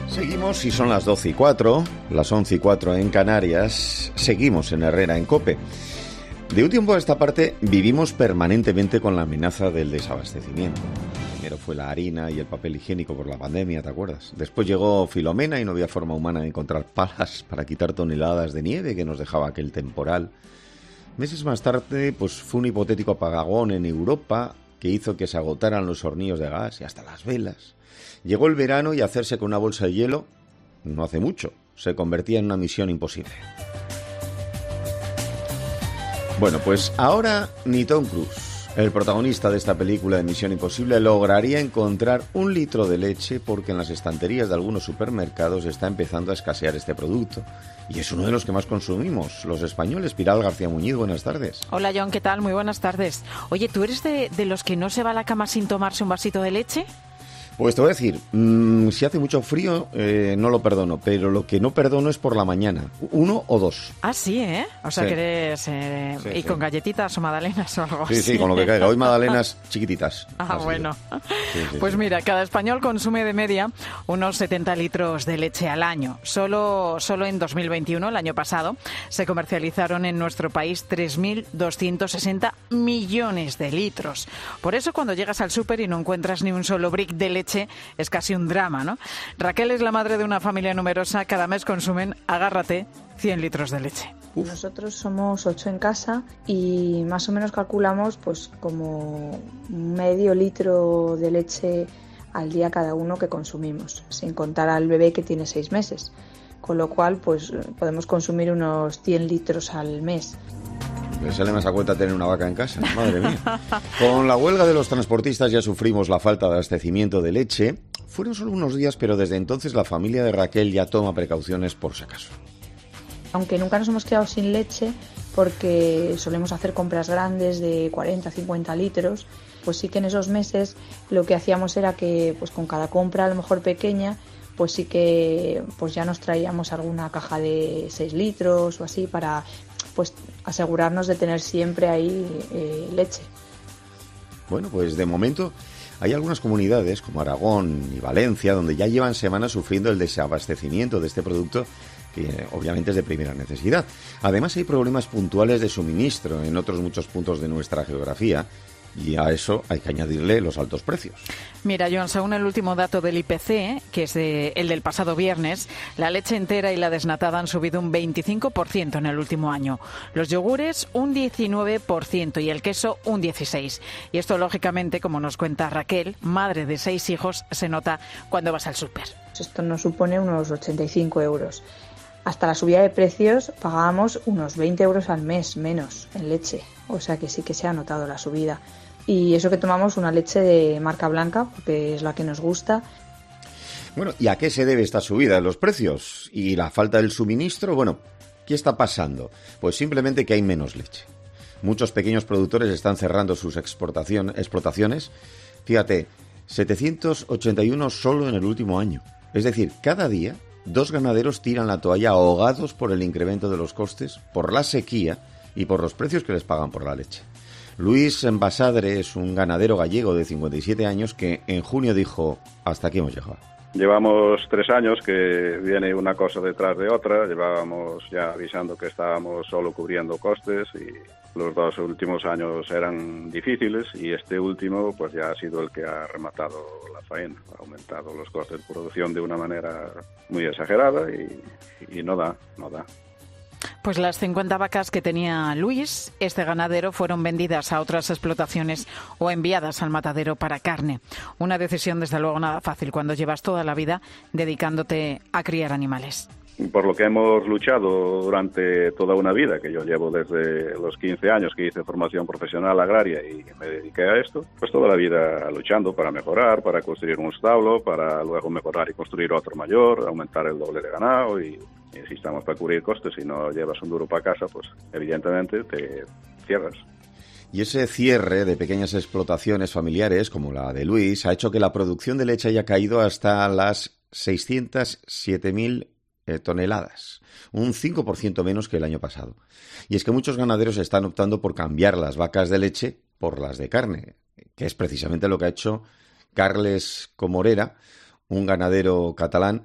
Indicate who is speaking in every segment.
Speaker 1: Seguimos y son las 12:04, las 11:04 en Canarias. Seguimos en Herrera en COPE. De un tiempo a esta parte vivimos permanentemente con la amenaza del desabastecimiento. Primero fue la harina y el papel higiénico por la pandemia, ¿te acuerdas? Después llegó Filomena y no había forma humana de encontrar palas para quitar toneladas de nieve que nos dejaba aquel temporal. Meses más tarde, pues fue un hipotético apagón en Europa que hizo que se agotaran los hornillos de gas y hasta las velas. Llegó el verano y hacerse con una bolsa de hielo, no hace mucho, se convertía en una misión imposible. Bueno, pues ahora ni Tom Cruise, el protagonista de esta película de Misión Imposible, lograría encontrar 1 litro de leche porque en las estanterías de algunos supermercados está empezando a escasear este producto. Y es uno de los que más consumimos, los españoles. Pilar García Muñiz, buenas tardes.
Speaker 2: Hola, John, ¿qué tal? Muy buenas tardes. Oye, ¿tú eres de los que no se va a la cama sin tomarse un vasito de leche?
Speaker 1: Pues te voy a decir, si hace mucho frío no lo perdono, pero lo que no perdono es por la mañana, 1 o 2.
Speaker 2: Ah, sí, ¿eh? O sea, sí. Que eres... ¿Y con galletitas o magdalenas o algo así?
Speaker 1: Sí, con lo que caiga. Hoy magdalenas chiquititas.
Speaker 2: Ah, bueno. Pues mira, cada español consume de media unos 70 litros de leche al año. Solo en 2021, el año pasado, se comercializaron en nuestro país 3.260 millones de litros. Por eso, cuando llegas al súper y no encuentras ni un solo brick de leche, es casi un drama, ¿no? Raquel es la madre de una familia numerosa. Cada mes consumen, agárrate, 100 litros de leche.
Speaker 3: Nosotros somos 8 en casa y más o menos calculamos pues como medio litro de leche al día cada uno que consumimos, sin contar al bebé que tiene 6 meses. Con lo cual pues podemos consumir unos 100 litros al mes.
Speaker 1: Me sale más a cuenta tener una vaca en casa, madre mía. Con la huelga de los transportistas ya sufrimos la falta de abastecimiento de leche. Fueron solo unos días, pero desde entonces la familia de Raquel ya toma precauciones por si acaso.
Speaker 3: Aunque nunca nos hemos quedado sin leche, porque solemos hacer compras grandes de 40, 50 litros, pues sí que en esos meses lo que hacíamos era que pues con cada compra, a lo mejor pequeña, pues sí que pues ya nos traíamos alguna caja de 6 litros o así para pues asegurarnos de tener siempre ahí leche. Bueno,
Speaker 1: pues de momento hay algunas comunidades como Aragón y Valencia donde ya llevan semanas sufriendo el desabastecimiento de este producto que obviamente es de primera necesidad. Además hay problemas puntuales de suministro en otros muchos puntos de nuestra geografía. Y a eso hay que añadirle los altos precios.
Speaker 2: Mira, John, según el último dato del IPC, que es el del pasado viernes, la leche entera y la desnatada han subido un 25% en el último año. Los yogures un 19% y el queso un 16%. Y esto, lógicamente, como nos cuenta Raquel, madre de 6 hijos, se nota cuando vas al súper.
Speaker 3: Esto nos supone unos 85 euros. Hasta la subida de precios pagábamos unos 20 euros al mes menos en leche. O sea que sí que se ha notado la subida. Y eso que tomamos una leche de marca blanca, porque es la que nos gusta.
Speaker 1: Bueno, ¿y a qué se debe esta subida en los precios? ¿Y la falta del suministro? Bueno, ¿qué está pasando? Pues simplemente que hay menos leche. Muchos pequeños productores están cerrando sus explotaciones. Fíjate, 781 solo en el último año. Es decir, cada día 2 ganaderos tiran la toalla ahogados por el incremento de los costes, por la sequía y por los precios que les pagan por la leche. Luis Basadre es un ganadero gallego de 57 años que en junio dijo: hasta aquí hemos llegado.
Speaker 4: Llevamos 3 años que viene una cosa detrás de otra. Llevábamos ya avisando que estábamos solo cubriendo costes y los 2 últimos años eran difíciles y este último pues ya ha sido el que ha rematado la faena. Ha aumentado los costes de producción de una manera muy exagerada y no da.
Speaker 2: Pues las 50 vacas que tenía Luis, este ganadero, fueron vendidas a otras explotaciones o enviadas al matadero para carne. Una decisión, desde luego, nada fácil cuando llevas toda la vida dedicándote a criar animales.
Speaker 4: Por lo que hemos luchado durante toda una vida, que yo llevo desde los 15 años que hice formación profesional agraria y me dediqué a esto, pues toda la vida luchando para mejorar, para construir un establo, para luego mejorar y construir otro mayor, aumentar el doble de ganado y si estamos para cubrir costes y no llevas un duro para casa, pues evidentemente te cierras.
Speaker 1: Y ese cierre de pequeñas explotaciones familiares, como la de Luis, ha hecho que la producción de leche haya caído hasta las 607.000 toneladas, un 5% menos que el año pasado. Y es que muchos ganaderos están optando por cambiar las vacas de leche por las de carne, que es precisamente lo que ha hecho Carles Comorera, un ganadero catalán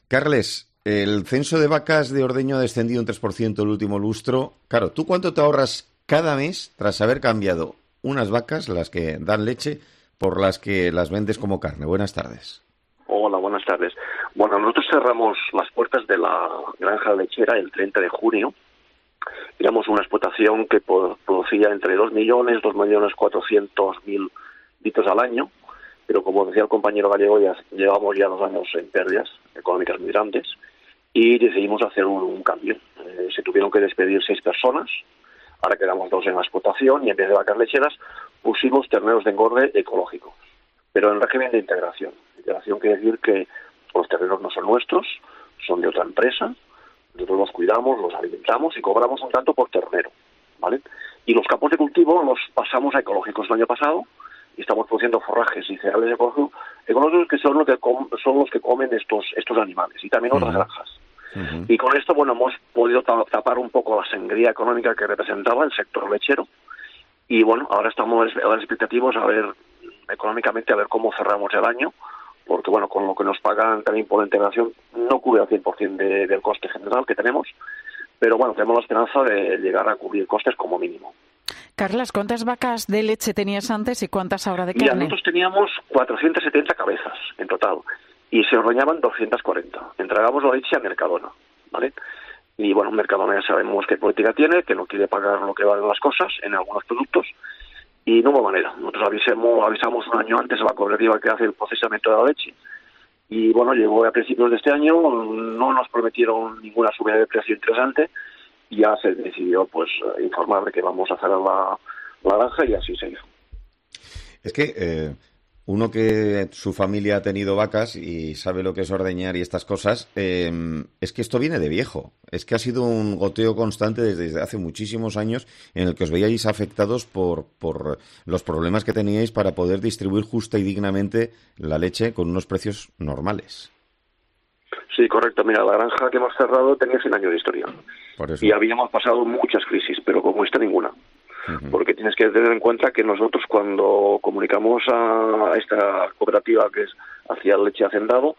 Speaker 1: Carles, el censo de vacas de ordeño ha descendido un 3% el último lustro. Claro, ¿tú cuánto te ahorras cada mes tras haber cambiado unas vacas, las que dan leche, por las que las vendes como carne? Buenas tardes.
Speaker 5: Hola, buenas tardes. Bueno, nosotros cerramos las puertas de la granja lechera el 30 de junio. Éramos una explotación que producía entre 2 millones, 2.400.000 litros al año, pero como decía el compañero gallego, ya llevamos 2 años en pérdidas económicas muy grandes y decidimos hacer un cambio. Se tuvieron que despedir 6 personas, ahora quedamos 2 en la explotación y en vez de vacas lecheras pusimos terneros de engorde ecológicos, pero en régimen de integración. Integración quiere decir que los terneros no son nuestros, son de otra empresa. Nosotros los cuidamos, los alimentamos y cobramos un tanto por ternero, ¿vale? Y los campos de cultivo los pasamos a ecológicos el año pasado y estamos produciendo forrajes y cereales ecológicos que son los que comen estos animales y también otras granjas. Y con esto, bueno, hemos podido tapar un poco la sangría económica que representaba el sector lechero y, bueno, ahora estamos expectativos económicamente a ver cómo cerramos el año, porque, bueno, con lo que nos pagan también por la integración no cubre al 100% del coste general que tenemos, pero, bueno, tenemos la esperanza de llegar a cubrir costes como mínimo.
Speaker 2: Carlas, ¿cuántas vacas de leche tenías antes y cuántas ahora de carne?
Speaker 5: Mira, nosotros teníamos 470 cabezas en total y se ordeñaban 240. Entregábamos la leche a Mercadona, ¿vale? Y, bueno, Mercadona ya sabemos qué política tiene, que no quiere pagar lo que valen las cosas en algunos productos. Y no hubo manera. Nosotros avisamos un año antes a la cooperativa que hace el procesamiento de la leche. Y bueno, llegó a principios de este año, no nos prometieron ninguna subida de precio interesante. Y ya se decidió pues informar de que vamos a cerrar la granja y así se hizo.
Speaker 1: Es que uno que su familia ha tenido vacas y sabe lo que es ordeñar y estas cosas, es que esto viene de viejo. Es que ha sido un goteo constante desde hace muchísimos años en el que os veíais afectados por los problemas que teníais para poder distribuir justa y dignamente la leche con unos precios normales.
Speaker 5: Sí, correcto. Mira, la granja que hemos cerrado tenía 100 años de historia.
Speaker 1: Por eso.
Speaker 5: Y habíamos pasado muchas crisis, pero como esta ninguna. Porque tienes que tener en cuenta que nosotros cuando comunicamos a esta cooperativa que hacía leche hacendado,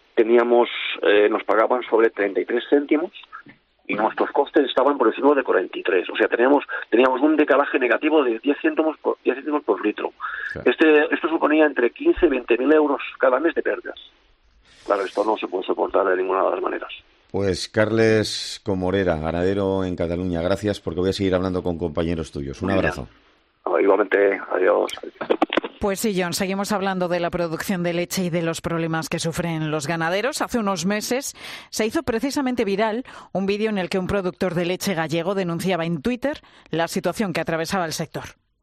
Speaker 5: nos pagaban sobre 33 céntimos y nuestros costes estaban por encima de 43. O sea, teníamos un decalaje negativo de 10 céntimos por litro. Claro. Esto suponía entre 15 y 20.000 euros cada mes de pérdidas. Claro, esto no se puede soportar de ninguna de las maneras.
Speaker 1: Pues Carles Comorera, ganadero en Cataluña, gracias porque voy a seguir hablando con compañeros tuyos. Un abrazo.
Speaker 5: Igualmente, adiós.
Speaker 2: Pues sí, John, seguimos hablando de la producción de leche y de los problemas que sufren los ganaderos. Hace unos meses se hizo precisamente viral un vídeo en el que un productor de leche gallego denunciaba en Twitter la situación que atravesaba el sector.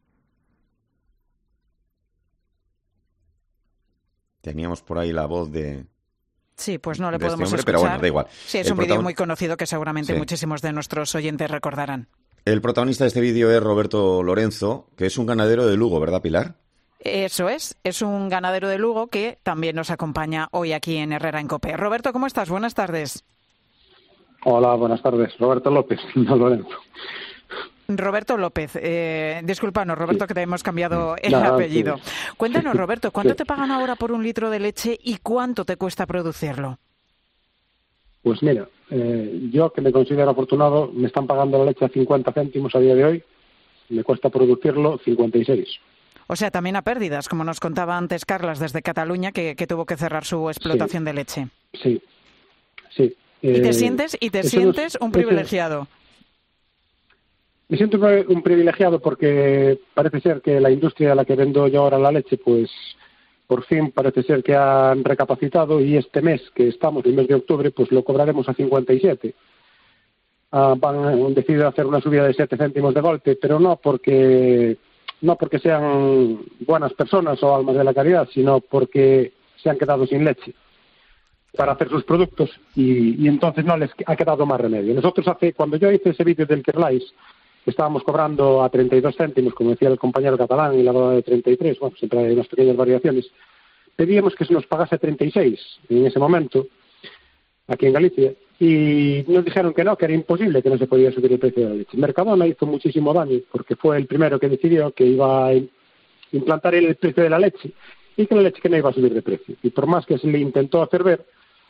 Speaker 1: Teníamos por ahí la voz de...
Speaker 2: Sí, pues no le podemos
Speaker 1: escuchar.
Speaker 2: Pero
Speaker 1: bueno, da igual.
Speaker 2: Sí, es un vídeo muy conocido que seguramente muchísimos de nuestros oyentes recordarán.
Speaker 1: El protagonista de este vídeo es Roberto Lorenzo, que es un ganadero de Lugo, ¿verdad, Pilar?
Speaker 2: Eso es un ganadero de Lugo que también nos acompaña hoy aquí en Herrera en COPE. Roberto, ¿cómo estás? Buenas tardes.
Speaker 6: Hola, buenas tardes. Roberto López, no Lorenzo.
Speaker 2: Roberto López, discúlpanos, Roberto, que te hemos cambiado el apellido. Sí. Cuéntanos, Roberto, ¿cuánto te pagan ahora por un litro de leche y cuánto te cuesta producirlo?
Speaker 6: Pues mira, yo que me considero afortunado, me están pagando la leche a 50 céntimos a día de hoy, me cuesta producirlo 56.
Speaker 2: O sea, también a pérdidas, como nos contaba antes Carlas desde Cataluña, que tuvo que cerrar su explotación de leche.
Speaker 6: Sí.
Speaker 2: ¿Y te sientes un privilegiado?
Speaker 6: Me siento un privilegiado porque parece ser que la industria a la que vendo yo ahora la leche, pues por fin parece ser que han recapacitado y este mes, que estamos, el mes de octubre, pues lo cobraremos a 57. Han decidido hacer una subida de 7 céntimos de golpe, pero no porque sean buenas personas o almas de la caridad, sino porque se han quedado sin leche para hacer sus productos y entonces no les ha quedado más remedio. Nosotros cuando yo hice ese vídeo del Kerlais, estábamos cobrando a 32 céntimos, como decía el compañero catalán, y la boda de 33, bueno, siempre hay unas pequeñas variaciones. Pedíamos que se nos pagase 36 en ese momento, aquí en Galicia, y nos dijeron que era imposible, que no se podía subir el precio de la leche. Mercadona hizo muchísimo daño, porque fue el primero que decidió que iba a implantar el precio de la leche, y que la leche que no iba a subir de precio. Y por más que se le intentó hacer ver,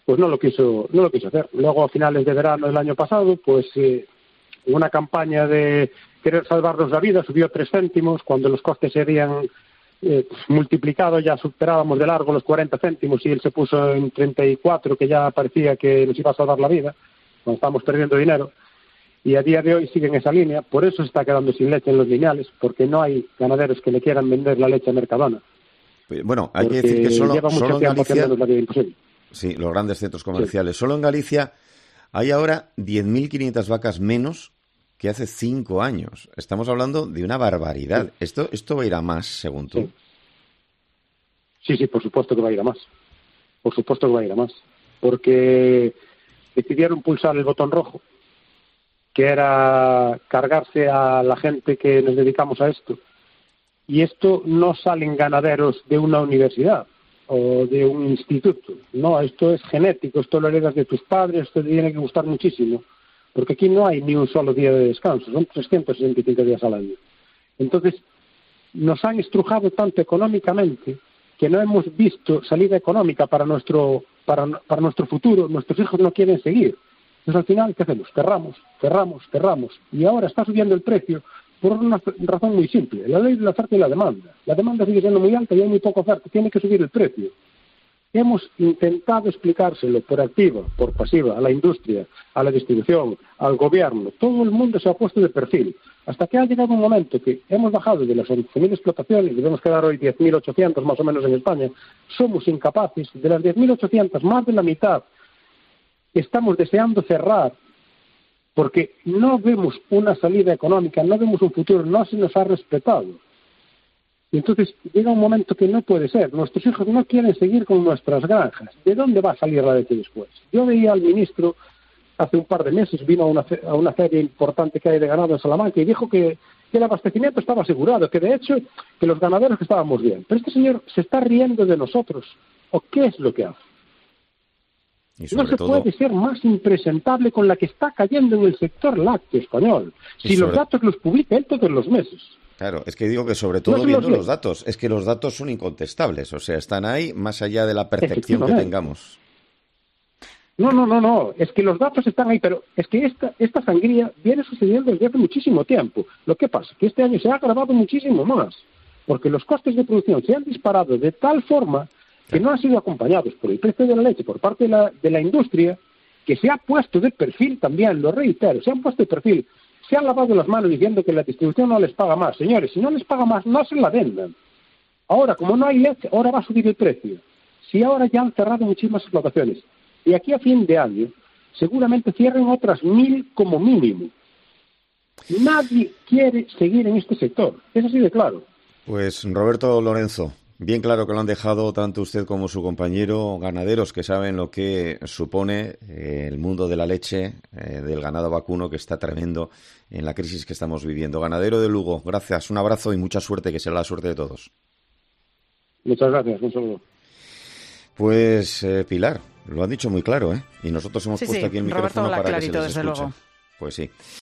Speaker 6: pues no lo quiso hacer. Luego, a finales de verano del año pasado, pues una campaña de querer salvarnos la vida subió 3 céntimos, cuando los costes se habían multiplicado, ya superábamos de largo los 40 céntimos y él se puso en 34, que ya parecía que nos iba a salvar la vida, cuando estábamos perdiendo dinero. Y a día de hoy sigue en esa línea, por eso se está quedando sin leche en los lineales, porque no hay ganaderos que le quieran vender la leche a Mercadona.
Speaker 1: Bueno, hay que decir que solo en Galicia,
Speaker 6: la vida imposible.
Speaker 1: Sí, los grandes centros comerciales, solo en Galicia hay ahora 10.500 vacas menos que hace 5 años. Estamos hablando de una barbaridad.
Speaker 6: Sí.
Speaker 1: Esto va a ir a más, según tú.
Speaker 6: Sí, por supuesto que va a ir a más. Por supuesto que va a ir a más. Porque decidieron pulsar el botón rojo, que era cargarse a la gente que nos dedicamos a esto. Y esto no salen ganaderos de una universidad o de un instituto. No, esto es genético, esto lo heredas de tus padres, esto te tiene que gustar muchísimo. Porque aquí no hay ni un solo día de descanso, son 365 días al año. Entonces, nos han estrujado tanto económicamente que no hemos visto salida económica para nuestro futuro. Nuestros hijos no quieren seguir. Entonces, al final, ¿qué hacemos? Cerramos. Y ahora está subiendo el precio por una razón muy simple. La ley de la oferta y la demanda. La demanda sigue siendo muy alta y hay muy poca oferta. Tiene que subir el precio. Hemos intentado explicárselo por activa, por pasiva, a la industria, a la distribución, al gobierno. Todo el mundo se ha puesto de perfil. Hasta que ha llegado un momento que hemos bajado de las 11.000 explotaciones, debemos quedar hoy 10.800 más o menos en España. Somos incapaces. De las 10.800, más de la mitad estamos deseando cerrar porque no vemos una salida económica, no vemos un futuro, no se nos ha respetado. Y entonces llega un momento que no puede ser. Nuestros hijos no quieren seguir con nuestras granjas. ¿De dónde va a salir la leche después? Yo veía al ministro hace un par de meses, vino a una feria importante que hay de ganado en Salamanca y dijo que el abastecimiento estaba asegurado, que de hecho que los ganaderos que estábamos bien. Pero este señor se está riendo de nosotros. ¿O qué es lo que hace? No se puede ser más impresentable con la que está cayendo en el sector lácteo español. Si los datos los publica él todos los meses.
Speaker 1: Claro, es que digo que sobre todo viendo los datos, es que los datos son incontestables, o sea, están ahí más allá de la percepción que tengamos.
Speaker 6: No, es que los datos están ahí, pero es que esta sangría viene sucediendo desde hace muchísimo tiempo. Lo que pasa es que este año se ha agravado muchísimo más, porque los costes de producción se han disparado de tal forma que no han sido acompañados por el precio de la leche por parte de la industria, que se ha puesto de perfil también, lo reitero, se han puesto de perfil. Se han lavado las manos diciendo que la distribución no les paga más. Señores, si no les paga más, no se la vendan. Ahora, como no hay leche, ahora va a subir el precio. Si ahora ya han cerrado muchísimas explotaciones, y aquí a fin de año, seguramente cierren otras 1.000 como mínimo. Nadie quiere seguir en este sector. Es así de claro.
Speaker 1: Pues Roberto Lorenzo, bien claro que lo han dejado tanto usted como su compañero, ganaderos que saben lo que supone el mundo de la leche, del ganado vacuno, que está tremendo en la crisis que estamos viviendo. Ganadero de Lugo, gracias, un abrazo y mucha suerte, que será la suerte de todos.
Speaker 6: Muchas gracias, un saludo.
Speaker 1: Pues Pilar, lo han dicho muy claro, ¿eh? Y nosotros hemos puesto aquí el micrófono
Speaker 2: Roberto,
Speaker 1: para que se les escuche.
Speaker 2: luego.
Speaker 1: Pues sí.